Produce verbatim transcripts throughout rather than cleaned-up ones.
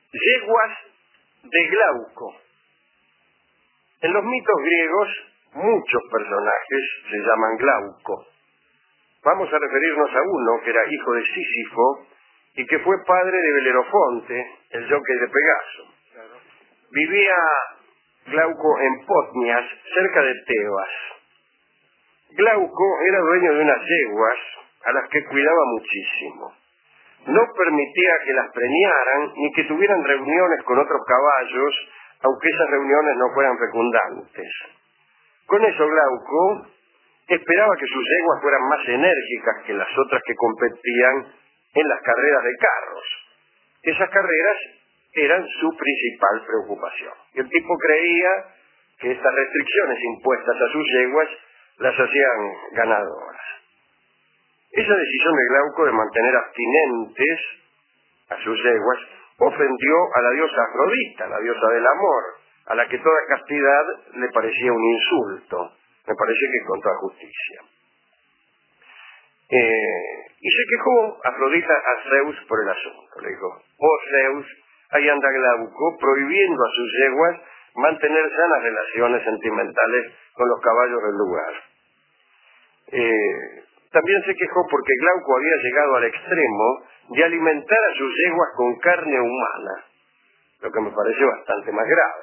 Yeguas de Glauco. En los mitos griegos, muchos personajes se llaman Glauco. Vamos a referirnos a uno que era hijo de Sísifo y que fue padre de Belerofonte, el jockey de Pegaso. Vivía Glauco en Potnias, cerca de Tebas. Glauco era dueño de unas yeguas a las que cuidaba muchísimo. No permitía que las preñaran ni que tuvieran reuniones con otros caballos, aunque esas reuniones no fueran fecundantes. Con eso Glauco esperaba que sus yeguas fueran más enérgicas que las otras que competían en las carreras de carros. Esas carreras eran su principal preocupación. Y el tipo creía que estas restricciones impuestas a sus yeguas las hacían ganadoras. Esa decisión de Glauco de mantener abstinentes a sus yeguas ofendió a la diosa Afrodita, la diosa del amor, a la que toda castidad le parecía un insulto. Me parece que con toda justicia. Eh, y se quejó Afrodita a Zeus por el asunto. Le dijo: oh Zeus, ahí anda Glauco prohibiendo a sus yeguas mantener sanas relaciones sentimentales con los caballos del lugar. Eh, también se quejó porque Glauco había llegado al extremo de alimentar a sus yeguas con carne humana, lo que me pareció bastante más grave.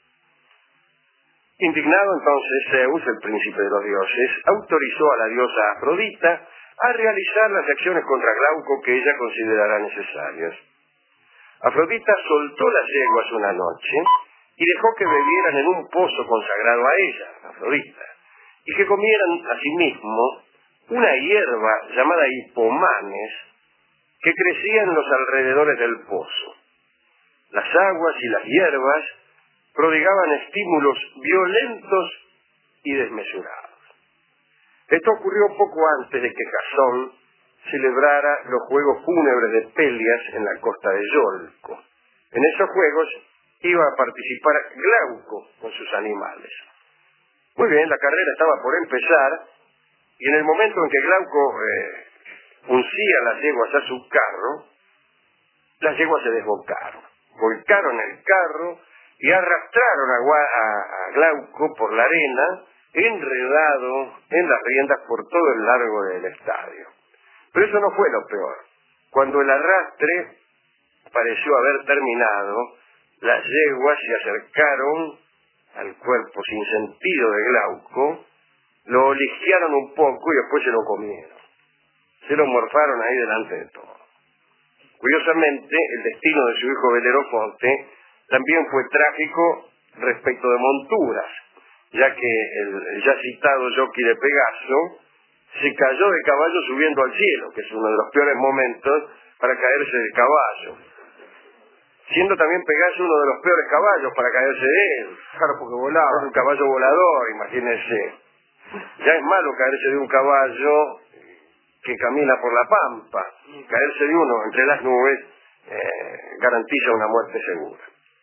Indignado entonces, Zeus, el príncipe de los dioses, autorizó a la diosa Afrodita a realizar las acciones contra Glauco que ella considerara necesarias. Afrodita soltó las yeguas una noche y dejó que bebieran en un pozo consagrado a ella, Afrodita, y que comieran asimismo una hierba llamada hipomanes que crecía en los alrededores del pozo. Las aguas y las hierbas prodigaban estímulos violentos y desmesurados. Esto ocurrió poco antes de que Jasón celebrara los Juegos Fúnebres de Pelias en la costa de Iolco. En esos juegos iba a participar Glauco con sus animales. Muy bien, la carrera estaba por empezar, y en el momento en que Glauco eh, uncía las yeguas a su carro, las yeguas se desbocaron, volcaron el carro y arrastraron a, a, a Glauco por la arena, enredado en las riendas por todo el largo del estadio. Pero eso no fue lo peor. Cuando el arrastre pareció haber terminado, las yeguas se acercaron al cuerpo sin sentido de Glauco, lo olisquearon un poco y después se lo comieron. Se lo morfaron ahí delante de todo. Curiosamente, el destino de su hijo Belerofonte también fue trágico respecto de monturas, ya que el, el ya citado jockey de Pegaso se cayó de caballo subiendo al cielo, que es uno de los peores momentos para caerse de caballo. Siendo también Pegaso uno de los peores caballos para caerse de él. Claro, porque volaba. Es un caballo volador, imagínense. Ya es malo caerse de un caballo que camina por la pampa. Caerse de uno entre las nubes eh, garantiza una muerte segura.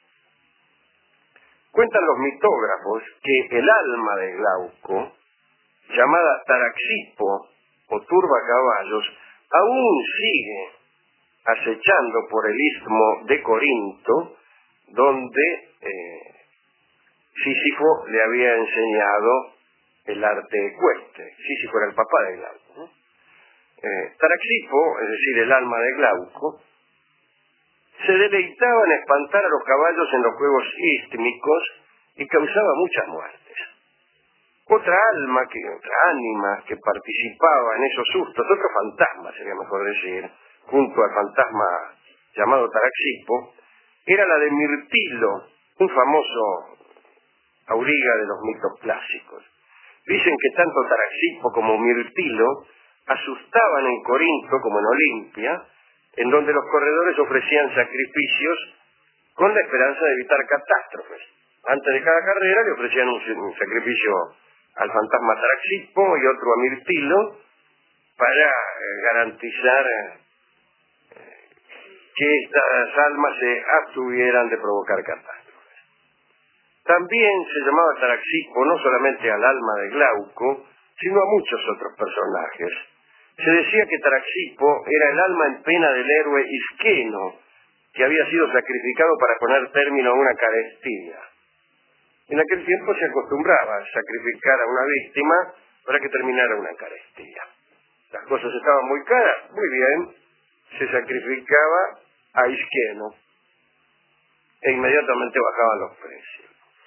Cuentan los mitógrafos que el alma de Glauco, llamada Taraxipo o turbacaballos, aún sigue acechando por el istmo de Corinto, donde eh, Sísifo le había enseñado el arte ecuestre. Sísifo era el papá de Glauco, ¿no? Eh, Taraxipo, es decir, el alma de Glauco, se deleitaba en espantar a los caballos en los juegos istmicos y causaba muchas muertes. Otra alma, que, otra ánima que participaba en esos sustos, otro fantasma sería mejor decir, junto al fantasma llamado Taraxipo, era la de Mirtilo, un famoso auriga de los mitos clásicos. Dicen que tanto Taraxipo como Mirtilo asustaban en Corinto como en Olimpia, en donde los corredores ofrecían sacrificios con la esperanza de evitar catástrofes. Antes de cada carrera le ofrecían un, un sacrificio al fantasma Taraxipo y otro a Mirtilo para eh, garantizar eh, que estas almas se abstuvieran de provocar catástrofes. También se llamaba Taraxipo no solamente al alma de Glauco, sino a muchos otros personajes. Se decía que Taraxipo era el alma en pena del héroe Isqueno, que había sido sacrificado para poner término a una carestía. En aquel tiempo se acostumbraba a sacrificar a una víctima para que terminara una carestía. Las cosas estaban muy caras, muy bien, se sacrificaba a isquieno e inmediatamente bajaban los precios.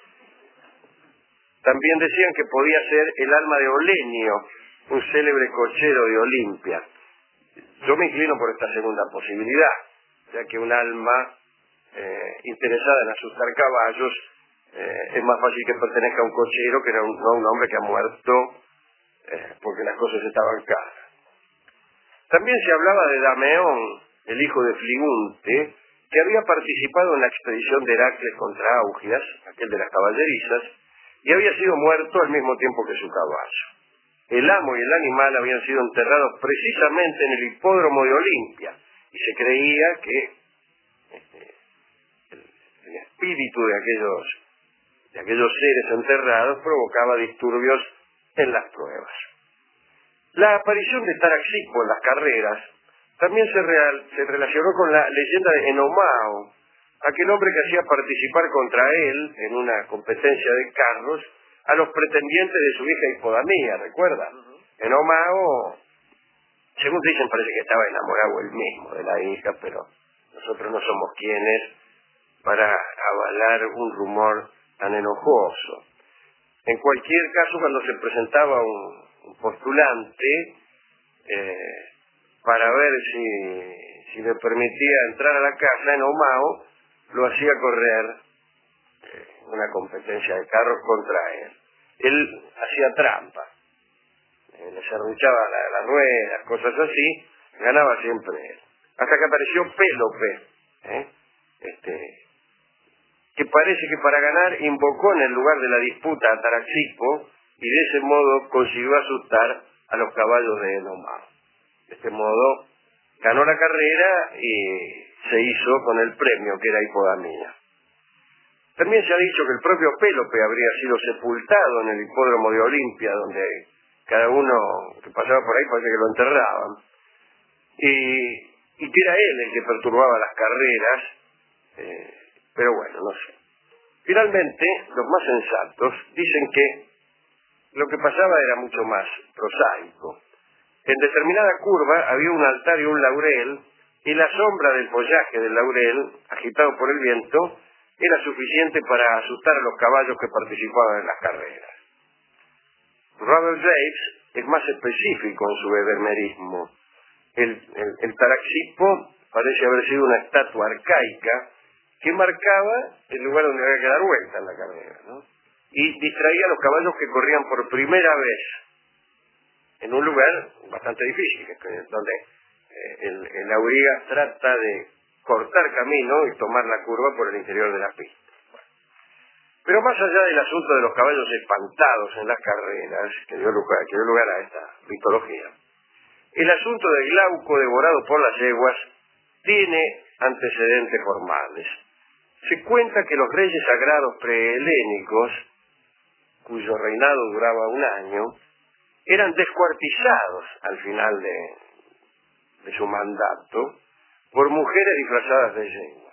También decían que podía ser el alma de Olenio, un célebre cochero de Olimpia. Yo me inclino por esta segunda posibilidad, ya que un alma eh, interesada en asustar caballos eh, es más fácil que pertenezca a un cochero que no a un, no a un hombre que ha muerto eh, porque las cosas estaban caras. También se hablaba de Dameón, el hijo de Fligunte, que había participado en la expedición de Heracles contra Augias, aquel de las caballerizas, y había sido muerto al mismo tiempo que su caballo. El amo y el animal habían sido enterrados precisamente en el hipódromo de Olimpia, y se creía que este, el, el espíritu de aquellos, de aquellos seres enterrados provocaba disturbios en las pruebas. La aparición de Taraxipo en las carreras también se, real, se relacionó con la leyenda de Enomao, aquel hombre que hacía participar contra él en una competencia de carros a los pretendientes de su hija Hipodamía, ¿recuerda? Uh-huh. Enomao, según dicen, parece que estaba enamorado él mismo de la hija, pero nosotros no somos quienes para avalar un rumor tan enojoso. En cualquier caso, cuando se presentaba un, un postulante eh, para ver si, si le permitía entrar a la casa, Enomao lo hacía correr eh, una competencia de carros contra él. Él hacía trampa, eh, le serruchaba las la ruedas, cosas así, ganaba siempre él. Hasta que apareció Pélope, ¿eh? este, que parece que para ganar invocó en el lugar de la disputa a Taraxipo y de ese modo consiguió asustar a los caballos de Enomao. De este modo ganó la carrera y se hizo con el premio que era Hipodamía. También se ha dicho que el propio Pélope habría sido sepultado en el hipódromo de Olimpia, donde cada uno que pasaba por ahí parece que lo enterraban, y, y que era él el que perturbaba las carreras, eh, pero bueno, no sé. Finalmente, los más sensatos dicen que lo que pasaba era mucho más prosaico. En determinada curva había un altar y un laurel, y la sombra del follaje del laurel, agitado por el viento, era suficiente para asustar a los caballos que participaban en las carreras. Robert Graves es más específico en su bebermerismo. El, el, el Taraxipo parece haber sido una estatua arcaica que marcaba el lugar donde había que dar vuelta en la carrera, ¿no? Y distraía a los caballos que corrían por primera vez en un lugar bastante difícil, donde eh, el, el auriga trata de cortar camino y tomar la curva por el interior de la pista. Bueno. Pero más allá del asunto de los caballos espantados en las carreras, que dio lugar, que dio lugar a esta mitología, el asunto del Glauco devorado por las yeguas tiene antecedentes formales. Se cuenta que los reyes sagrados prehelénicos, cuyo reinado duraba un año, eran descuartizados al final de, de su mandato por mujeres disfrazadas de yeguas.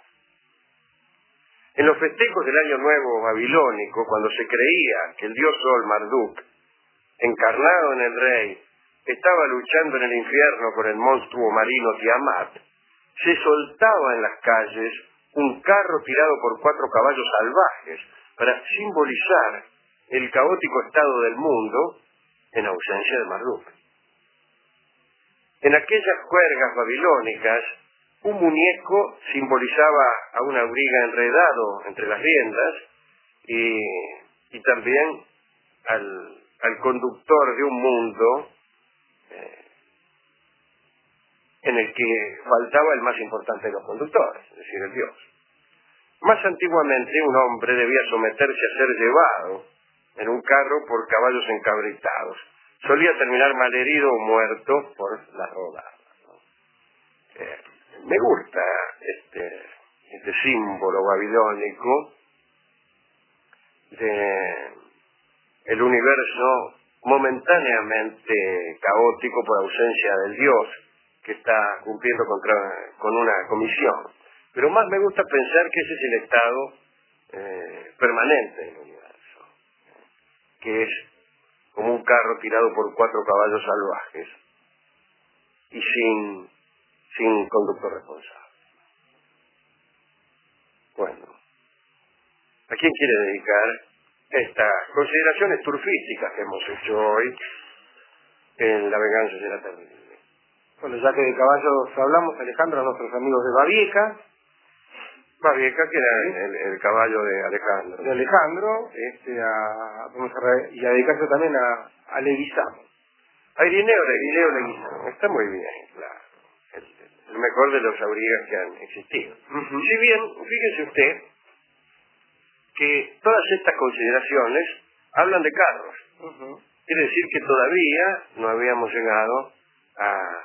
En los festejos del Año Nuevo babilónico, cuando se creía que el dios Sol Marduk, encarnado en el rey, estaba luchando en el infierno con el monstruo marino Tiamat, se soltaba en las calles un carro tirado por cuatro caballos salvajes para simbolizar el caótico estado del mundo en ausencia de Marduk. En aquellas juergas babilónicas, un muñeco simbolizaba a un auriga enredado entre las riendas y, y también al, al conductor de un mundo eh, en el que faltaba el más importante de los conductores, es decir, el Dios. Más antiguamente, un hombre debía someterse a ser llevado en un carro por caballos encabritados. Solía terminar malherido o muerto por las rodadas, ¿no? Eh, me gusta este, este símbolo babilónico de el universo momentáneamente caótico por ausencia del Dios que está cumpliendo contra, con una comisión. Pero más me gusta pensar que ese es el estado eh, permanente del universo, que es como un carro tirado por cuatro caballos salvajes y sin, sin conductor responsable. Bueno, ¿a quién quiere dedicar estas consideraciones turfísticas que hemos hecho hoy en La venganza será terrible? Bueno, ya que de caballos hablamos, Alejandro, a nuestros amigos de Babieca. Babieca, que era el, el caballo de Alejandro. De Alejandro, este, a, vamos a re, y a dedicarse también a, a Leguizamo. A Irineo, Irineo Leguizamo. Está muy bien, claro. El, el mejor de los aurigas que han existido. Uh-huh. Si bien, fíjese usted que todas estas consideraciones hablan de carros. Uh-huh. Quiere decir que todavía no habíamos llegado a,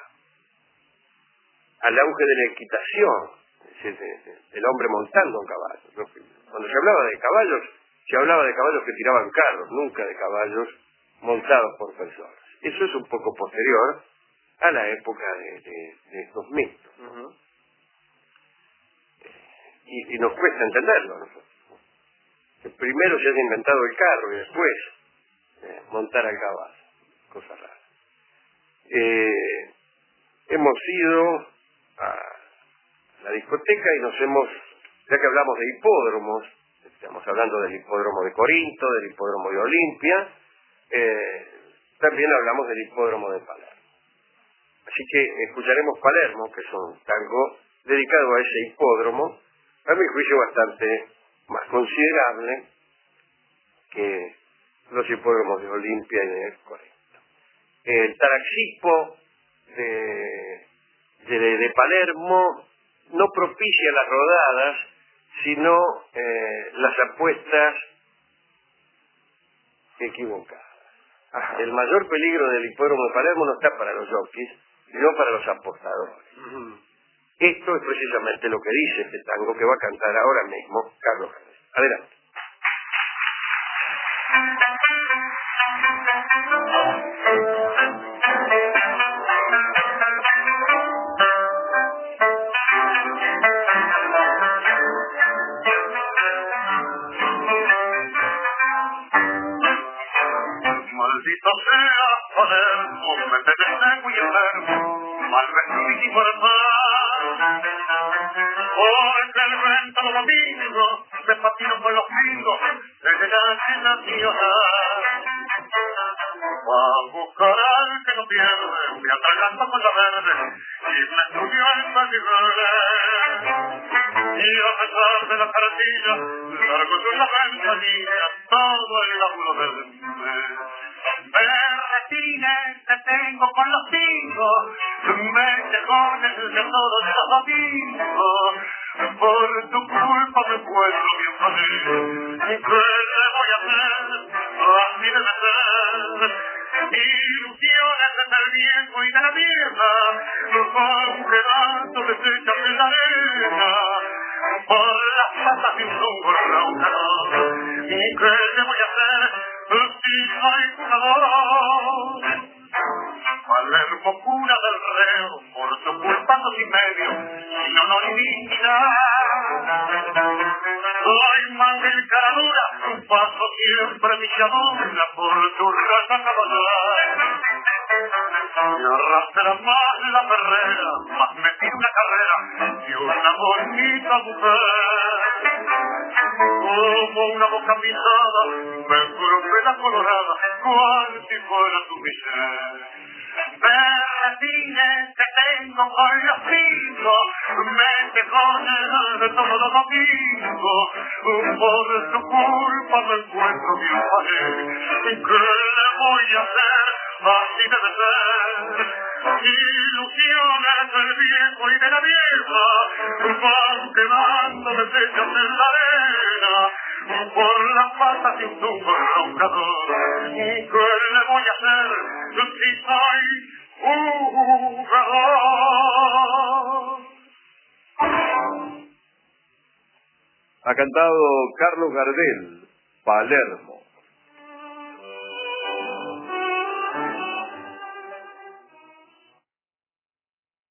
al auge de la equitación, es decir, de, de, del hombre montando un caballo. Cuando se hablaba de caballos, se hablaba de caballos que tiraban carros, nunca de caballos montados por personas. Eso es un poco posterior a la época de, de, de estos mitos. Uh-huh. y, y nos cuesta entenderlo a nosotros. Que primero se haya inventado el carro y después eh, montar al caballo. Cosa rara. Eh, hemos ido a la discoteca y nos hemos, ya que hablamos de hipódromos, estamos hablando del hipódromo de Corinto, del hipódromo de Olimpia, eh, también hablamos del hipódromo de Palermo. Así que escucharemos Palermo, que es un tango dedicado a ese hipódromo, a mi juicio bastante más considerable que los hipódromos de Olimpia y de Corinto. El Taraxipo de, de, de Palermo no propicia las rodadas, sino eh, las apuestas equivocadas. Ajá. El mayor peligro del hipódromo de Palermo no está para los jockeys, sino para los apostadores. Uh-huh. Esto es precisamente lo que dice este tango que va a cantar ahora mismo Carlos Gardel. Adelante. Maldito sea Palermo, me tenés muy enfermo, mal vestido y formal. Porque el vento los domingos me patino con los pingos desde la nacional. Va a buscar al que no pierde, me atraganta con la verde y me estudió el pañuelo. Y a pesar de la cartilla, largo de una ventanilla, todo el laburo del mes. Berretines te tengo con los pingos, metejones de todos los domingos. Por tu culpa me encuentro bien feliz. ¿Qué le voy a hacer? Así debe ser. Ilusiones del viejo y de la vieja van quedando deshechas en la arena por las patas de un rumbo roncador. ¿Qué le voy a hacer si soy jugador? Palermo cura del reo, por tu culpa dos y medio, si no no limita. Soy mangel cara dura, paso siempre mi llamada por tu raza caballar. Y arrastra más la perrera, más me tira una carrera que una bonita mujer. Como una boca pisada, me rompe la colorada, cual si fuera tu miseria. Berretines te tengo con los pingos, metejones de todos los domingos. Por tu culpa me encuentro bien feliz. ¿Qué le voy a hacer? Así debe ser. Ilusiones del viejo y de la vieja van quedando deshechas en la arena por las patas de un tumbo roncador. ¿Qué le voy a hacer si soy jugador? Ha cantado Carlos Gardel, Palermo.